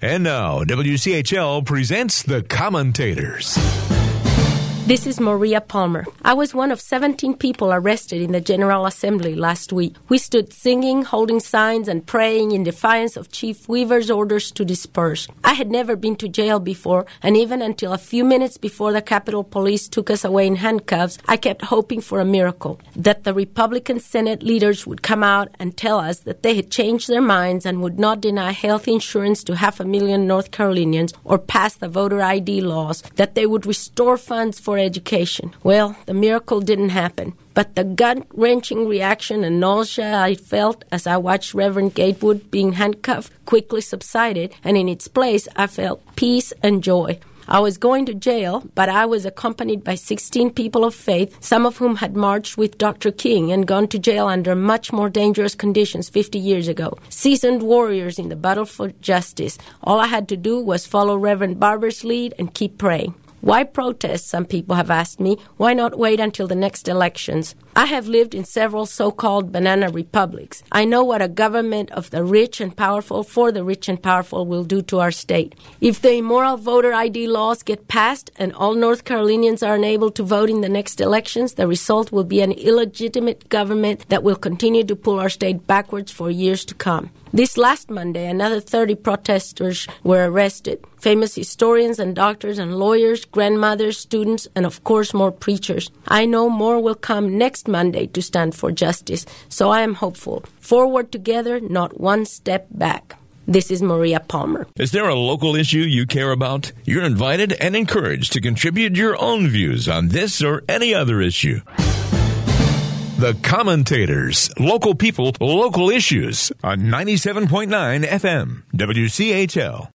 And now, WCHL presents The Commentators. This is Maria Palmer. I was one of 17 people arrested in the General Assembly last week. We stood singing, holding signs, and praying in defiance of Chief Weaver's orders to disperse. I had never been to jail before, and even until a few minutes before the Capitol Police took us away in handcuffs, I kept hoping for a miracle, that the Republican Senate leaders would come out and tell us that they had changed their minds and would not deny health insurance to 500,000 North Carolinians or pass the voter ID laws, that they would restore funds for education. Well, the miracle didn't happen. But the gut-wrenching reaction and nausea I felt as I watched Reverend Gatewood being handcuffed quickly subsided, and in its place I felt peace and joy. I was going to jail, but I was accompanied by 16 people of faith, some of whom had marched with Dr. King and gone to jail under much more dangerous conditions 50 years ago. Seasoned warriors in the battle for justice. All I had to do was follow Reverend Barber's lead and keep praying. Why protest, some people have asked me. Why not wait until the next elections? I have lived in several so-called banana republics. I know what a government of the rich and powerful for the rich and powerful will do to our state. If the immoral voter ID laws get passed and all North Carolinians are unable to vote in the next elections, the result will be an illegitimate government that will continue to pull our state backwards for years to come. This last Monday, another 30 protesters were arrested. Famous historians and doctors and lawyers, grandmothers, students, and of course more preachers. I know more will come next Monday to stand for justice, so I am hopeful. Forward together, not one step back. This is Maria Palmer. Is there a local issue you care about? You're invited and encouraged to contribute your own views on this or any other issue. The Commentators, local people, local issues on 97.9 FM, WCHL.